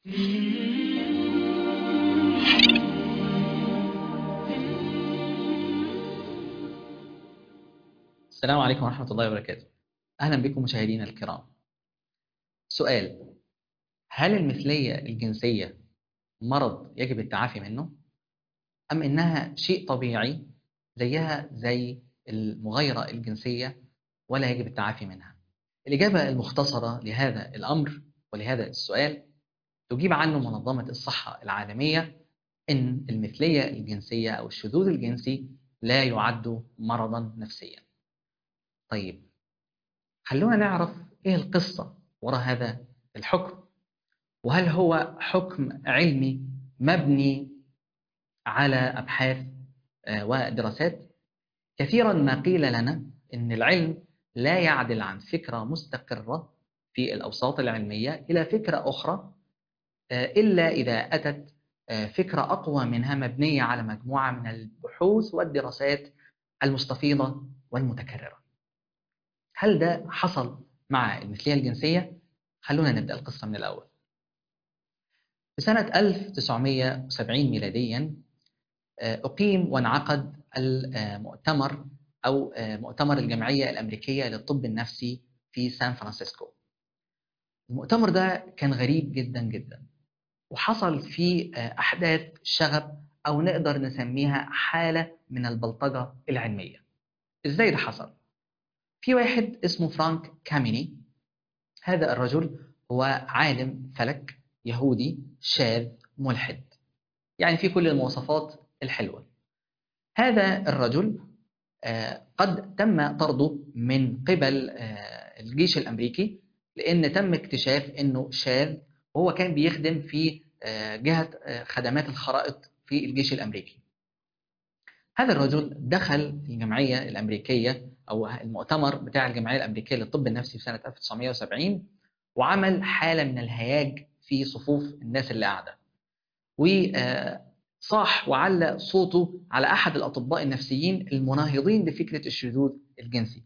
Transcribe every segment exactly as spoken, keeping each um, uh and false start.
السلام عليكم ورحمة الله وبركاته. أهلا بكم مشاهدينا الكرام. سؤال: هل المثلية الجنسية مرض يجب التعافي منه؟ أم إنها شيء طبيعي زيها زي المغايرة الجنسية ولا يجب التعافي منها؟ الإجابة المختصرة لهذا الأمر ولهذا السؤال تجيب عنه منظمة الصحة العالمية إن المثلية الجنسية أو الشذوذ الجنسي لا يعد مرضا نفسيا. طيب، خلونا نعرف إيه القصة وراء هذا الحكم، وهل هو حكم علمي مبني على أبحاث آه، ودراسات. كثيرا ما قيل لنا أن العلم لا يعدل عن فكرة مستقرة في الأوساط العلمية إلى فكرة أخرى آه، إلا إذا أتت آه، فكرة أقوى منها مبنية على مجموعة من البحوث والدراسات المستفيضة والمتكررة. هل ده حصل مع المثلية الجنسية؟ خلونا نبدأ القصة من الأول. في سنة ألف وتسعمائة وسبعين ميلاديا أقيم وانعقد المؤتمر أو مؤتمر الجمعية الأمريكية للطب النفسي في سان فرانسيسكو. المؤتمر ده كان غريب جدا جدا، وحصل فيه أحداث شغب أو نقدر نسميها حالة من البلطجة العلمية. إزاي ده حصل؟ في واحد اسمه فرانك كاميني. هذا الرجل هو عالم فلك يهودي شاذ ملحد، يعني في كل المواصفات الحلوة. هذا الرجل آه، قد تم طرده من قبل آه، الجيش الأمريكي، لأن تم اكتشاف أنه شاذ، وهو كان بيخدم في آه، جهة آه، خدمات الخرائط في الجيش الأمريكي. هذا الرجل دخل الجمعية الأمريكية أو المؤتمر بتاع الجمعية الأمريكية للطب النفسي في سنة ألف وتسعمائة وسبعين، وعمل حالة من الهياج في صفوف الناس اللي قاعدة، وصاح وعلى صوته على أحد الأطباء النفسيين المناهضين لفكرة الشذوذ الجنسي،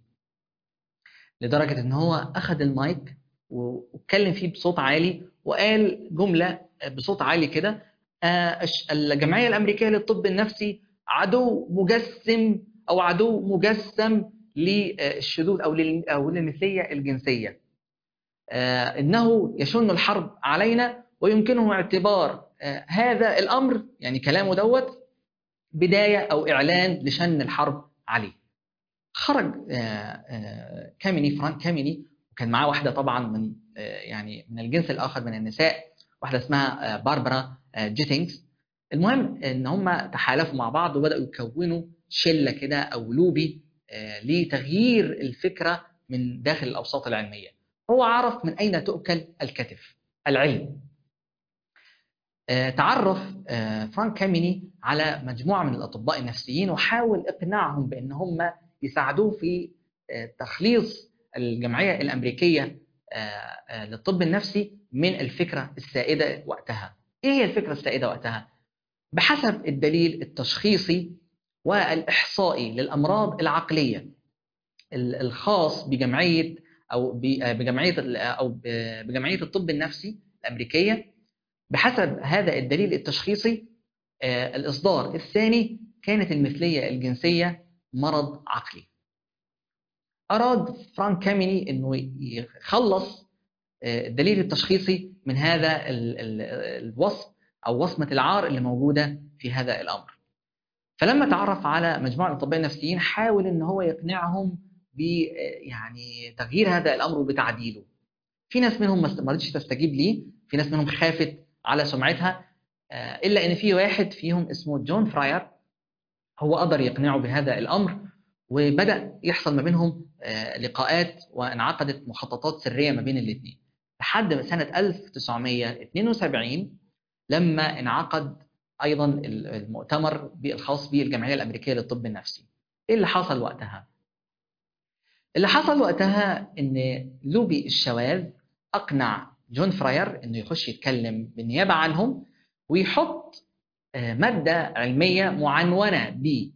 لدرجة أن هو أخذ المايك واتكلم فيه بصوت عالي وقال جملة بصوت عالي كده: آه، الجمعية الأمريكية للطب النفسي عدو مجسم أو عدو مجسم للشذوذ أو لل- أو للمثلية الجنسية. آه، إنه يشن الحرب علينا ويمكنه اعتبار آه، هذا الأمر، يعني كلامه دوت، بداية أو إعلان لشن الحرب عليه. خرج آه، آه، كاميني، فرانك كاميني، وكان معاه واحدة طبعا من آه، يعني من الجنس الآخر من النساء، واحدة اسمها آه، باربرا آه، جيتينجز. المهم إن هم تحالفوا مع بعض وبدأوا يكونوا شلة كده أو لوبي آه، لتغيير الفكرة من داخل الأوساط العلمية. هو عرف من أين تؤكل الكتف: العلم. آه، تعرف آه، فرانك كاميني على مجموعة من الأطباء النفسيين وحاول إقناعهم بأن هم يساعدوه في آه، تخليص الجمعية الأمريكية آه، آه، للطب النفسي من الفكرة السائدة وقتها. إيه هي الفكرة السائدة وقتها؟ بحسب الدليل التشخيصي والإحصائي للأمراض العقلية ال- الخاص بجمعية أو ب- آه، بجمعية ال- أو ب- بجمعية الطب النفسي الأمريكية، بحسب هذا الدليل التشخيصي آه، الإصدار الثاني كانت المثلية الجنسية مرض عقلي. أراد فرانك كاميني أنه يخلص آه، الدليل التشخيصي من هذا ال- ال- الوصف أو وصمة العار اللي موجودة في هذا الأمر. فلما تعرف على مجموعة الأطباء النفسيين حاول أن هو يقنعهم ب يعني تغيير هذا الأمر وبتعديله. في ناس منهم ما رضتش تستجيب ليه، في ناس منهم خافت على سمعتها، آه، إلا إن في واحد فيهم اسمه جون فراير هو قدر يقنعه بهذا الأمر، وبدأ يحصل ما بينهم آه، لقاءات، وانعقدت مخططات سرية ما بين الاثنين لحد سنة ألف وتسعمائة واثنين وسبعين لما انعقد أيضا المؤتمر الخاص بالجمعية الأمريكية للطب النفسي. إيه اللي حصل وقتها؟ اللي حصل وقتها إن لوبي الشواذ أقنع جون فراير إنه يخش يتكلم بالنيابة عنهم ويحط آه، مادة علمية معنونة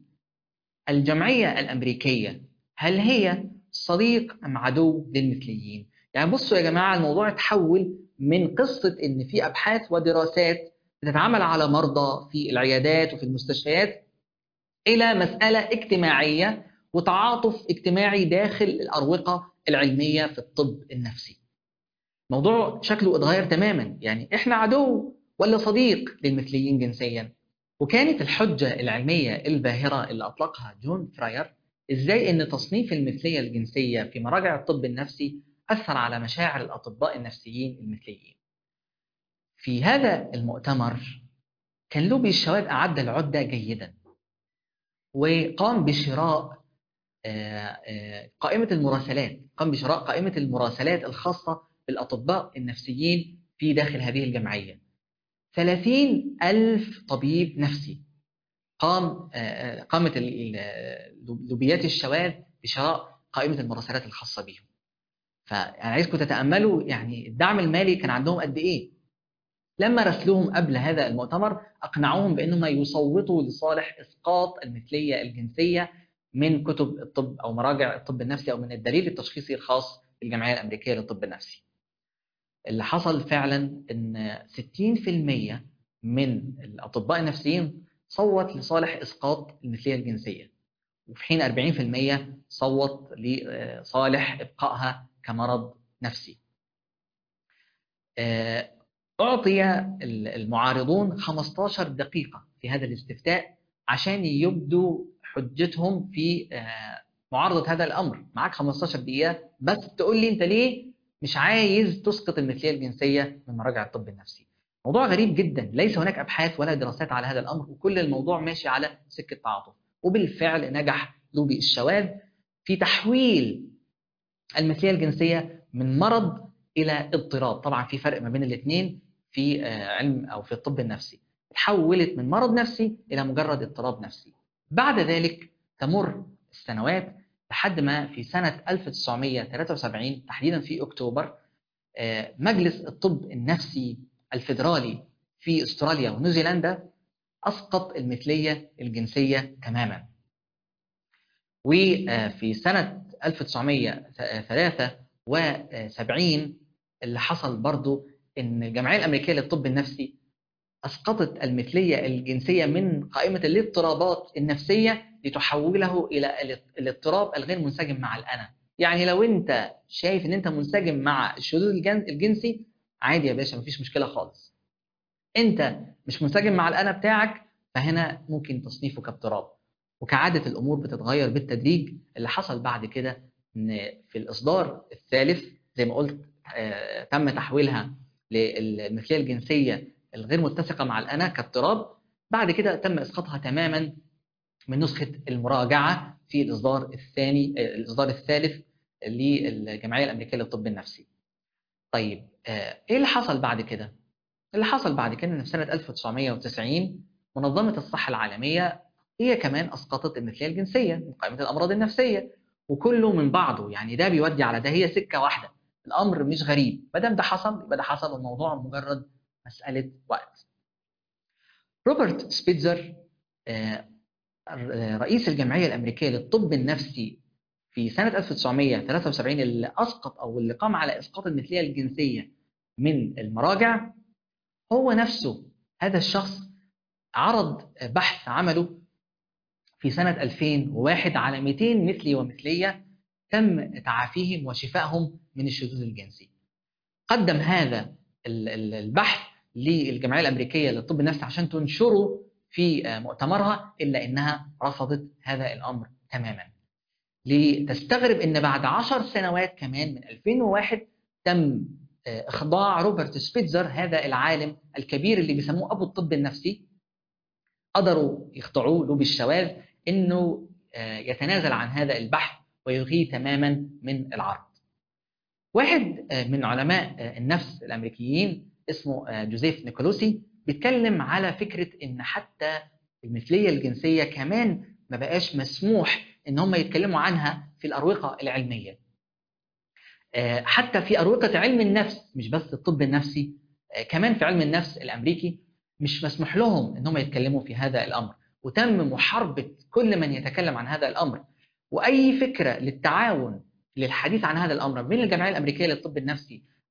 بالجمعية الأمريكية، هل هي صديق أم عدو للمثليين؟ يعني بصوا يا جماعة، الموضوع اتحول من قصة إن في أبحاث ودراسات بتتعمل على مرضى في العيادات وفي المستشفيات إلى مسألة اجتماعية وتعاطف اجتماعي داخل الأروقة العلمية في الطب النفسي. موضوع شكله اتغير تماما، يعني إحنا عدو ولا صديق للمثليين جنسيا؟ وكانت الحجة العلمية الباهرة اللي أطلقها جون فراير إزاي إن تصنيف المثلية الجنسية في مراجع الطب النفسي أثر على مشاعر الأطباء النفسيين المثليين. في هذا المؤتمر كان لوبي الشواد أعد العدة جيدا، وقام بشراء قائمة المراسلات قام بشراء قائمة المراسلات الخاصة بالأطباء النفسيين في داخل هذه الجمعية. ثلاثين ألف طبيب نفسي قام قامت لوبيات الشواذ بشراء قائمة المراسلات الخاصة بهم. فأنا عايزكم تتأملوا يعني الدعم المالي كان عندهم قد إيه. لما رسلوهم قبل هذا المؤتمر أقنعوهم بأنهم يصوتوا لصالح إسقاط المثلية الجنسية من كتب الطب أو مراجع الطب النفسي أو من الدليل التشخيصي الخاص بالجمعية الأمريكية للطب النفسي. اللي حصل فعلا أن ستين بالمئة من الأطباء النفسيين صوت لصالح إسقاط المثلية الجنسية، وفي حين أربعين بالمئة صوت لصالح إبقائها كمرض نفسي. أعطي المعارضون خمسة عشر دقيقة في هذا الاستفتاء عشان يبدوا حجتهم في معارضة هذا الأمر. معاك خمسة عشر دقيقة بس تقول لي أنت ليه مش عايز تسقط المثلية الجنسية من مراجع الطب النفسي. موضوع غريب جدا، ليس هناك أبحاث ولا دراسات على هذا الأمر، وكل الموضوع ماشي على سكة تعاطف. وبالفعل نجح لوبي الشواذ في تحويل المثلية الجنسية من مرض إلى اضطراب. طبعا في فرق ما بين الاثنين في علم أو في الطب النفسي. تحولت من مرض نفسي إلى مجرد اضطراب نفسي. بعد ذلك تمر السنوات لحد ما في سنة ألف وتسعمئة وثلاثة وسبعين تحديدا في أكتوبر مجلس الطب النفسي الفيدرالي في أستراليا ونيوزيلندا أسقط المثلية الجنسية تماما. وفي سنة ألف وتسعمئة وثلاثة وسبعين اللي حصل برضو إن الجمعية الأمريكية للطب النفسي أسقطت المثلية الجنسية من قائمة الاضطرابات النفسية لتحوله إلى الاضطراب الغير منسجم مع الأنا. يعني لو أنت شايف إن أنت منسجم مع الشذوذ الجنسي عادي يا باشا، مفيش مشكلة خالص. أنت مش منسجم مع الأنا بتاعك فهنا ممكن تصنيفه كاضطراب. وكعادة الأمور بتتغير بالتدريج. اللي حصل بعد كده إن في الإصدار الثالث زي ما قلت آه تم تحويلها للمثلية الجنسية الغير متسقة مع الأنا كاضطراب. بعد كده تم إسقاطها تماما من نسخة المراجعة في الإصدار الثاني آه الإصدار الثالث للجمعية الأمريكية للطب النفسي. طيب آه إيه اللي حصل بعد كده؟ اللي حصل بعد كده إن في سنة ألف وتسعمئة وتسعين منظمة الصحة العالمية هي كمان أسقطت المثلية الجنسية من قائمة الأمراض النفسية. وكله من بعضه، يعني ده بيودي على ده، هي سكة واحدة. الأمر مش غريب، ما دام ده حصل يبقى ده حصل، والموضوع مجرد مسألة وقت. روبرت سبيتزر رئيس الجمعية الأمريكية للطب النفسي في سنة ألف وتسعمئة وثلاثة وسبعين اللي أسقط أو اللي قام على إسقاط المثلية الجنسية من المراجع، هو نفسه هذا الشخص عرض بحث عمله في سنة ألفين وواحد على مئتين مثلي ومثلية تم تعافيهم وشفائهم من الشذوذ الجنسي. قدم هذا البحث للجمعية الأمريكية للطب النفسي عشان تنشره في مؤتمرها، إلا إنها رفضت هذا الأمر تماما. لتستغرب إن بعد عشر سنوات كمان من ألفين وواحد تم إخضاع روبرت سبيتزر هذا العالم الكبير اللي بيسموه أبو الطب النفسي، قدروا يخضعوه له بالشواذ إنه يتنازل عن هذا البحث ويلغيه تماما من العرض. واحد من علماء النفس الأمريكيين اسمه جوزيف نيكولوسي بيتكلم على فكرة إن حتى المثلية الجنسية كمان ما بقاش مسموح إن هم يتكلموا عنها في الأروقة العلمية. حتى في أروقة علم النفس، مش بس الطب النفسي، كمان في علم النفس الأمريكي مش مسموح لهم إن هم يتكلموا في هذا الأمر. وتم محاربة كل من يتكلم عن هذا الأمر. وأي فكرة للتعاون للحديث عن هذا الأمر بين الجمعية الأمريكية للطب النفسي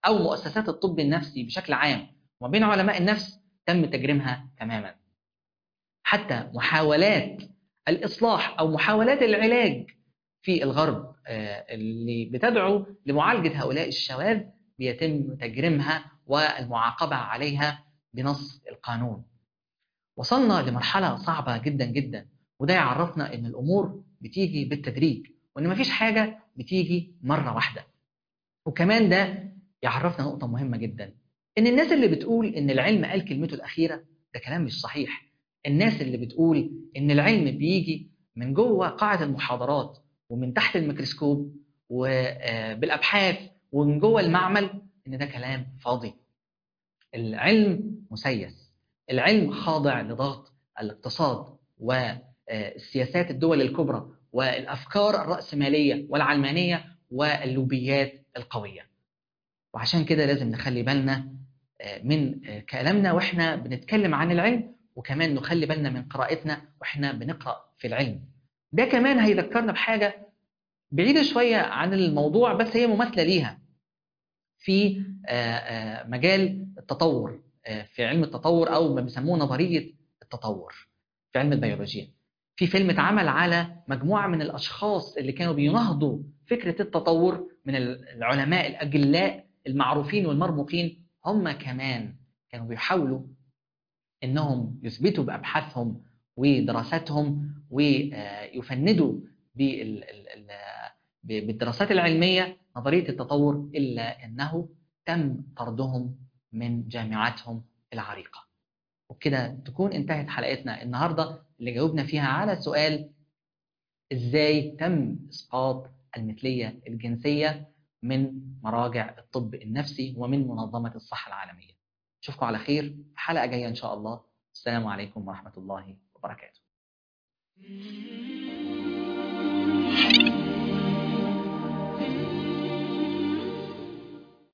أو مؤسسات الطب النفسي بشكل عام وما بين علماء النفس تم تجريمها تماما. حتى محاولات الإصلاح أو محاولات العلاج في الغرب اللي بتدعو لمعالجة هؤلاء الشواذ بيتم تجريمها والمعاقبة عليها بنص القانون. وصلنا لمرحلة صعبة جدا جدا، وده يعرفنا إن الأمور بتيجي بالتدريج وإن مفيش حاجة بتيجي مرة واحدة. وكمان ده يعرفنا نقطة مهمة جدا، إن الناس اللي بتقول إن العلم قال كلمته الأخيرة ده كلام مش صحيح. الناس اللي بتقول إن العلم بيجي من جوه قاعة المحاضرات ومن تحت الميكروسكوب وبالأبحاث ومن جوه المعمل، إن ده كلام فاضي. العلم مسيس، العلم خاضع لضغط الاقتصاد والسياسات الدول الكبرى والأفكار الرأسمالية والعلمانية واللوبيات القوية. وعشان كده لازم نخلي بالنا من كلامنا وإحنا بنتكلم عن العلم، وكمان نخلي بالنا من قراءتنا وإحنا بنقرأ في العلم. ده كمان هيذكرنا بحاجة بعيدة شوية عن الموضوع بس هي مماثلة ليها في مجال التطور، في علم التطور أو ما بيسموه نظرية التطور في علم البيولوجيا. في فيلم اتعمل على مجموعة من الأشخاص اللي كانوا بينهضوا فكرة التطور من العلماء الأجلاء المعروفين والمرموقين. هم كمان كانوا بيحاولوا إنهم يثبتوا بأبحاثهم ودراساتهم ويفندوا بالدراسات العلمية نظرية التطور، إلا أنه تم طردهم من جامعاتهم العريقة. وبكده تكون انتهت حلقتنا النهاردة اللي جاوبنا فيها على سؤال إزاي تم إسقاط المثلية الجنسية من مراجع الطب النفسي ومن منظمة الصحة العالمية. أشوفكم على خير في حلقة جاية إن شاء الله. السلام عليكم ورحمة الله وبركاته.